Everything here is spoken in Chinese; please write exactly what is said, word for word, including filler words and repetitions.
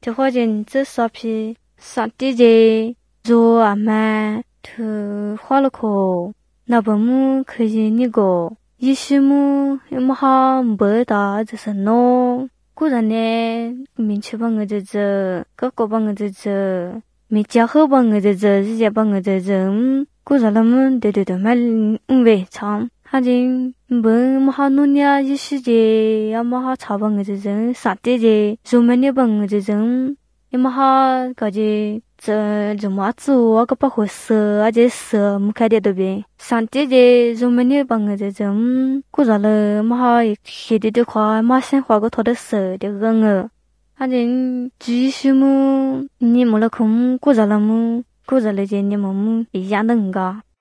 就好像这啥皮啥地的做啊嘛，to花了口，那不么可以那个，一时么也么好不大就是喏，固然呢，民去帮我这这，各个帮我这这，没家伙帮我这这，自己帮我这这，固然了么对对对，买嗯喂长。哈真不么好努力啊！一时的要么好操帮个这种，啥的的，做么你帮个这种，要么好搞的这怎么做啊？个不合适啊？这色么开的对不？啥的的，做么你帮个这种，过着了么好写的的话，马上画个他的色的个个，哈真只是么你没了空过着了么？过着了这你么么一样的个。